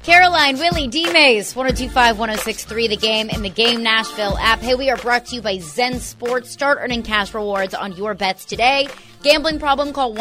Caroline, Willie, D-Mays, 102.5, 106.3, The Game, and The Game Nashville app. Hey, we are brought to you by Zen Sports. Start earning cash rewards on your bets today. Gambling problem? Call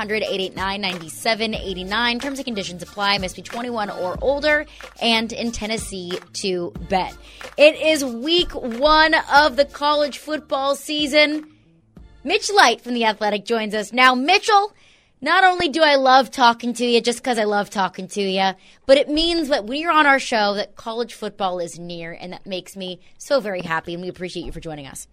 1-800-889-9789. Terms and conditions apply. Must be 21 or older and in Tennessee to bet. It is week 1 of the college football season. Mitch Light from The Athletic joins us now. Mitchell, not only do I love talking to you just because I love talking to you, but it means that when you're on our show that college football is near, and that makes me so very happy, and we appreciate you for joining us.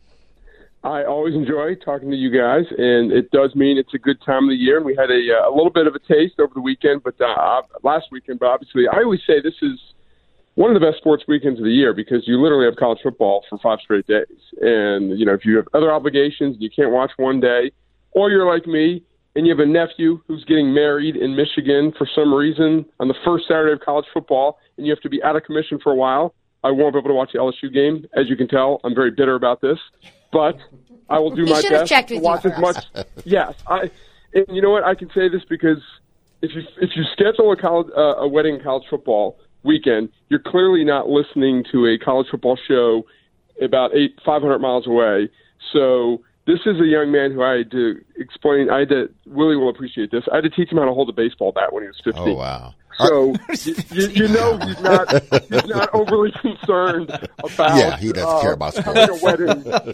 I always enjoy talking to you guys, and it does mean it's a good time of the year. And we had a little bit of a taste over the weekend, but last weekend. But obviously, I always say this is one of the best sports weekends of the year because you literally have college football for 5 straight days. And, you know, if you have other obligations, you can't watch one day, or you're like me, and you have a nephew who's getting married in Michigan for some reason on the first Saturday of college football, and you have to be out of commission for a while, I won't be able to watch the LSU game. As you can tell, I'm very bitter about this. But I will do my best to watch as much. Yes, and you know what? I can say this because if you schedule a wedding in college football weekend, you're clearly not listening to a college football show about 500 miles away. So this is a young man who I had to explain. Willie will appreciate this. I had to teach him how to hold a baseball bat when he was 15. Oh wow. So you know he's not overly concerned about. Yeah, he doesn't care about sports. Having a wedding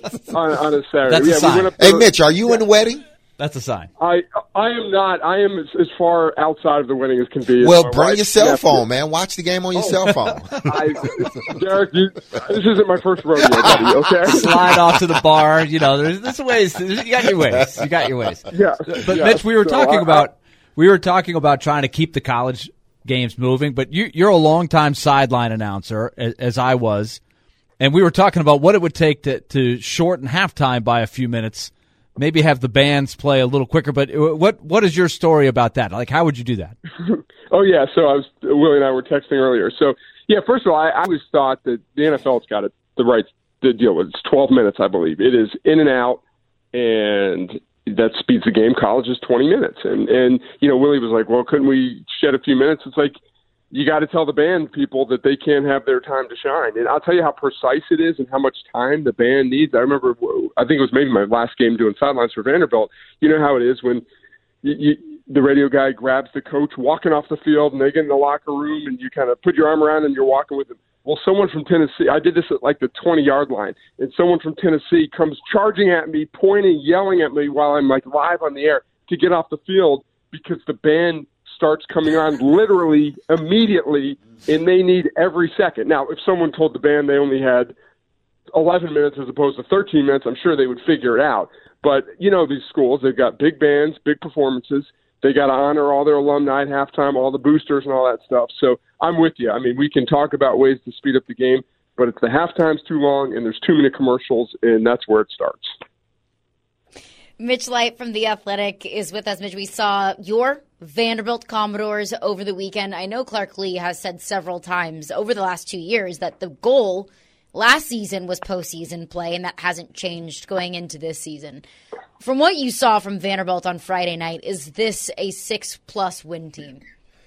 on a Saturday. That's a sign. Hey, Mitch, are you in the wedding? That's a sign. I am not. I am as far outside of the wedding as can be. Well, bring your cell phone, man. Watch the game on your cell phone. Derek, this isn't my first rodeo, buddy. Okay. Slide off to the bar. You know, there's ways. You got your ways. You got your ways. Yeah. But Mitch, we were talking about trying to keep the college games moving, but you're a longtime sideline announcer, as I was, and we were talking about what it would take to shorten halftime by a few minutes, maybe have the bands play a little quicker. But what is your story about that? Like, how would you do that? Oh yeah, so Willie and I were texting earlier. So yeah, first of all, I always thought that the NFL's got it the right to deal with. It's 12 minutes, I believe. It is in and out, and that speeds the game. College is 20 minutes. And you know, Willie was like, well, couldn't we shed a few minutes? It's like, you got to tell the band people that they can't have their time to shine. And I'll tell you how precise it is and how much time the band needs. I remember, I think it was maybe my last game doing sidelines for Vanderbilt. You know how it is when the radio guy grabs the coach walking off the field and they get in the locker room and you kind of put your arm around and you're walking with them. Well, someone from Tennessee, I did this at like the 20-yard line, and someone from Tennessee comes charging at me, pointing, yelling at me while I'm like live on the air to get off the field because the band starts coming on literally immediately, and they need every second. Now, if someone told the band they only had 11 minutes as opposed to 13 minutes, I'm sure they would figure it out. But, you know, these schools, they've got big bands, big performances. They got to honor all their alumni at halftime, all the boosters and all that stuff. So I'm with you. I mean, we can talk about ways to speed up the game, but it's the halftime's too long and there's too many commercials, and that's where it starts. Mitch Light from The Athletic is with us. Mitch, we saw your Vanderbilt Commodores over the weekend. I know Clark Lee has said several times over the last 2 years that the goal last season was postseason play, and that hasn't changed going into this season. From what you saw from Vanderbilt on Friday night, is this a 6+ win team?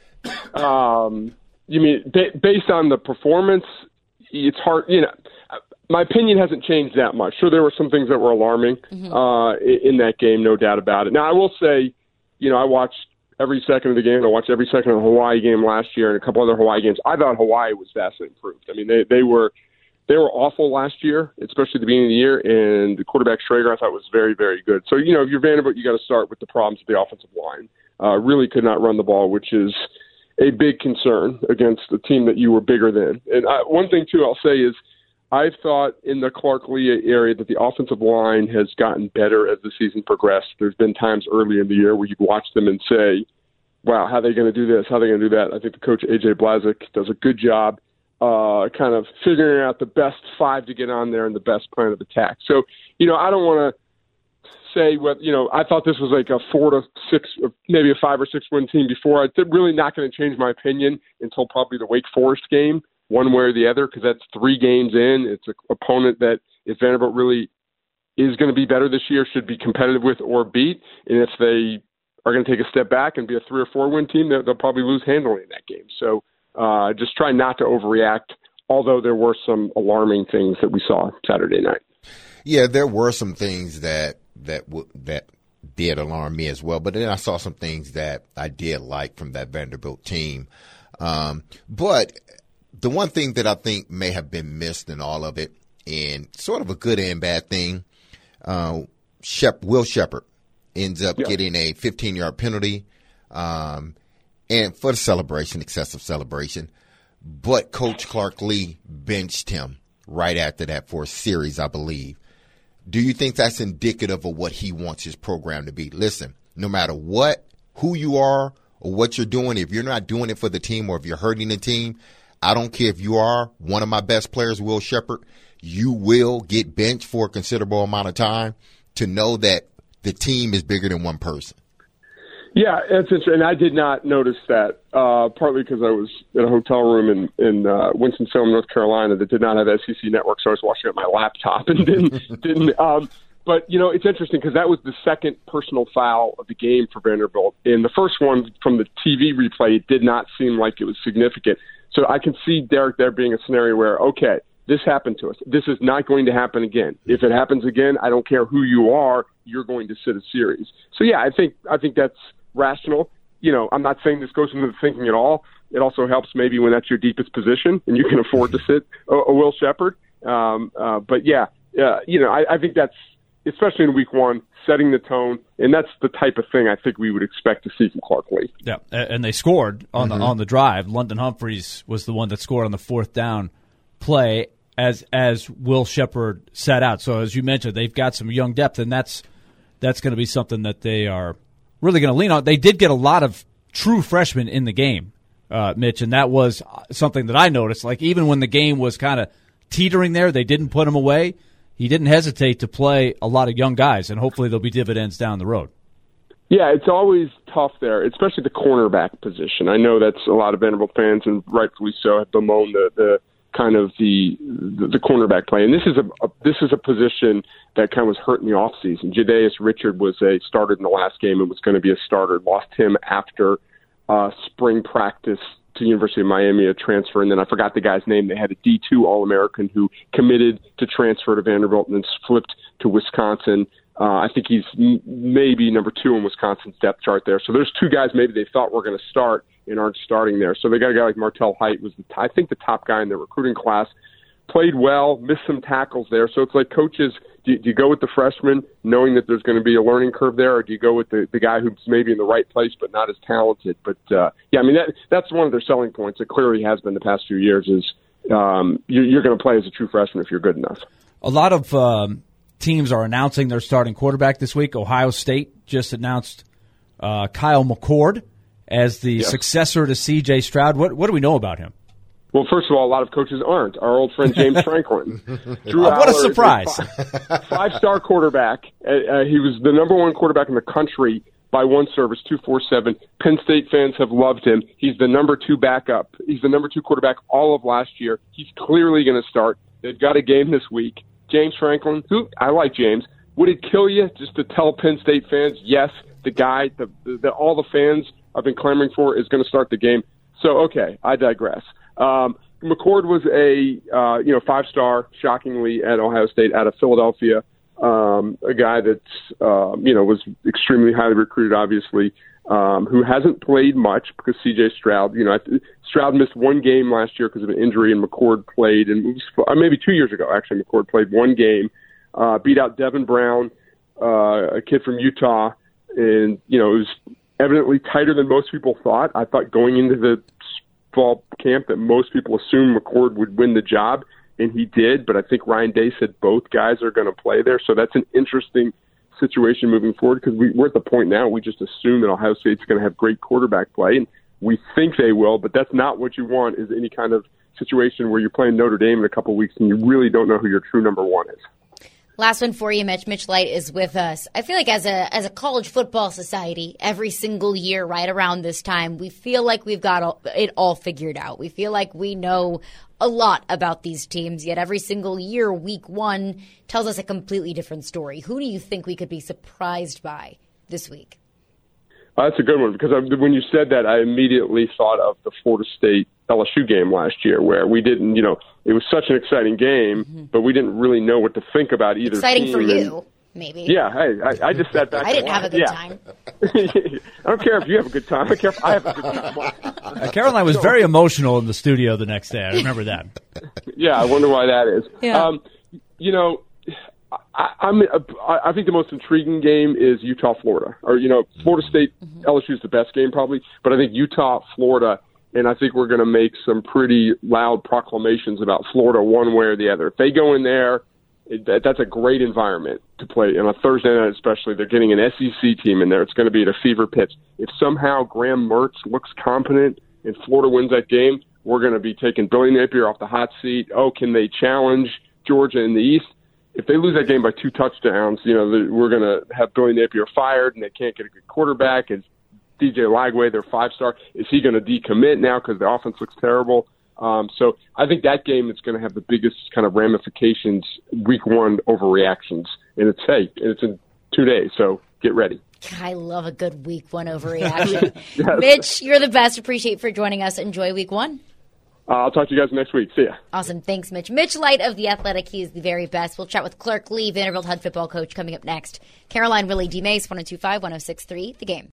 You mean based on the performance? It's hard. You know, my opinion hasn't changed that much. Sure, there were some things that were alarming in that game, no doubt about it. Now, I will say, you know, I watched every second of the game. I watched every second of the Hawaii game last year and a couple other Hawaii games. I thought Hawaii was vastly improved. I mean, they were awful last year, especially at the beginning of the year, and the quarterback Schrager I thought was very, very good. So, you know, if you're Vanderbilt, you got to start with the problems of the offensive line. Really could not run the ball, which is a big concern against a team that you were bigger than. And one thing, too, I'll say is I've thought in the Clark Lee area that the offensive line has gotten better as the season progressed. There's been times early in the year where you'd watch them and say, wow, how are they going to do this? How are they going to do that? I think the coach, A.J. Blazik, does a good job kind of figuring out the best 5 to get on there and the best plan of attack. So, you know, I don't want to say what, you know, I thought this was like a 4 to 6, maybe a 5 or 6 win team before. It's really not going to change my opinion until probably the Wake Forest game, one way or the other, because that's 3 games in. It's an opponent that if Vanderbilt really is going to be better this year, should be competitive with or beat. And if they are going to take a step back and be a 3 or 4 win team, they'll probably lose handily in that game. So Just try not to overreact, although there were some alarming things that we saw Saturday night. Yeah, there were some things that did alarm me as well. But then I saw some things that I did like from that Vanderbilt team. But the one thing that I think may have been missed in all of it, and sort of a good and bad thing, Will Sheppard ends up getting a 15-yard penalty, and for the celebration, excessive celebration. But Coach Clark Lee benched him right after that for a series, I believe. Do you think that's indicative of what he wants his program to be? Listen, no matter who you are or what you're doing, if you're not doing it for the team or if you're hurting the team, I don't care if you are one of my best players, Will Sheppard, you will get benched for a considerable amount of time to know that the team is bigger than one person. Yeah, it's interesting. And I did not notice that, partly because I was in a hotel room in Winston-Salem, North Carolina, that did not have SEC Network, so I was watching it on my laptop and didn't. But, it's interesting because that was the second personal foul of the game for Vanderbilt. In the first one, from the TV replay, it did not seem like it was significant. So I can see, Derek, there being a scenario where, okay, this happened to us. This is not going to happen again. If it happens again, I don't care who you are, you're going to sit a series. So, yeah, I think that's rational. I'm not saying this goes into the thinking at all. It also helps maybe when that's your deepest position and you can afford to sit a Will Sheppard. But, yeah, I think that's, especially in week one, setting the tone, and that's the type of thing I think we would expect to see from Clark Lee. Yeah, and they scored on the drive. London Humphreys was the one that scored on the fourth down play as Will Sheppard sat out. So as you mentioned, they've got some young depth, and that's going to be something that they are really going to lean on. They did get a lot of true freshmen in the game, Mitch, and that was something that I noticed. Like even when the game was kind of teetering there, they didn't put him away. He didn't hesitate to play a lot of young guys, and hopefully there'll be dividends down the road. Yeah, it's always tough there, especially the cornerback position. I know that's a lot of Vanderbilt fans, and rightfully so, have bemoaned the kind of the cornerback play. And this is a position that kind of was hurt in the offseason. Jadaeus Richard was a starter in the last game and was going to be a starter. Lost him after spring practice to the University of Miami, a transfer, and then I forgot the guy's name. They had a D2 All-American who committed to transfer to Vanderbilt and then flipped to Wisconsin. I think he's maybe number 2 in Wisconsin's depth chart there. So there's 2 guys maybe they thought were going to start and aren't starting there. So they got a guy like Martel Height, was I think the top guy in the recruiting class. Played well, missed some tackles there. So it's like coaches, do you go with the freshman knowing that there's going to be a learning curve there, or do you go with the guy who's maybe in the right place but not as talented? But, that's one of their selling points. It clearly has been the past few years is you're going to play as a true freshman if you're good enough. A lot of teams are announcing their starting quarterback this week. Ohio State just announced Kyle McCord as the successor to C.J. Stroud. What do we know about him? Well, first of all, a lot of coaches aren't. Our old friend James Franklin. What a surprise. Five-star quarterback. He was the number 1 quarterback in the country by one service, 247. Penn State fans have loved him. He's the number 2 backup. He's the number 2 quarterback all of last year. He's clearly going to start. They've got a game this week. James Franklin, who I like James. Would it kill you just to tell Penn State fans, yes, the guy that all the fans have been clamoring for is going to start the game? So, okay, I digress. McCord was a 5-star, shockingly, at Ohio State, out of Philadelphia. A guy that was extremely highly recruited, obviously, who hasn't played much because C.J. Stroud. Stroud missed 1 game last year because of an injury, and McCord played. And maybe 2 years ago, actually, McCord played 1 game, beat out Devin Brown, a kid from Utah, and it was evidently tighter than most people thought. I thought going into the fall camp that most people assumed McCord would win the job, and he did, but I think Ryan Day said both guys are going to play there, so that's an interesting situation moving forward because we're at the point now we just assume that Ohio State's going to have great quarterback play, and we think they will, but that's not what you want is any kind of situation where you're playing Notre Dame in a couple of weeks and you really don't know who your true number 1 is. Last one for you, Mitch. Mitch Light is with us. I feel like as a college football society, every single year right around this time, we feel like we've got it all figured out. We feel like we know a lot about these teams, yet every single year, week 1 tells us a completely different story. Who do you think we could be surprised by this week? That's a good one because when you said that, I immediately thought of the Florida State LSU game last year where we didn't, it was such an exciting game, but we didn't really know what to think about either exciting team. For you, maybe. Yeah, hey, I just sat back. I didn't have a good time. I don't care if you have a good time. I don't care if I have a good time. Caroline was very emotional in the studio the next day. I remember that. Yeah, I wonder why that is. Yeah. I think the most intriguing game is Utah-Florida. Or, Florida State, LSU is the best game probably, but I think Utah-Florida, and I think we're going to make some pretty loud proclamations about Florida one way or the other. If they go in there, that's a great environment to play. And on Thursday night especially, they're getting an SEC team in there. It's going to be at a fever pitch. If somehow Graham Mertz looks competent and Florida wins that game, we're going to be taking Billy Napier off the hot seat. Oh, can they challenge Georgia in the East? If they lose that game by 2 touchdowns, we're going to have Billy Napier fired, and they can't get a good quarterback. Is DJ Lagway, their 5-star, is he going to decommit now because the offense looks terrible? So I think that game is going to have the biggest kind of ramifications, week one overreactions. And it's in 2 days, so get ready. I love a good week one overreaction. Yes. Mitch, you're the best. Appreciate for joining us. Enjoy week one. I'll talk to you guys next week. See ya. Awesome. Thanks, Mitch. Mitch Light of The Athletic. He is the very best. We'll chat with Clark Lee, Vanderbilt head football coach, coming up next. Caroline Willie D. Mace, 102.5, 106.3, The Game.